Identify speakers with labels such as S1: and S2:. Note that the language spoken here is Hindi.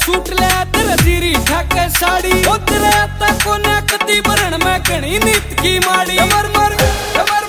S1: सूट ले तेरे जीरी ठाके साड़ी ओ तेरे तक को ने कती भरण में घणी नीत की माड़ी मर मर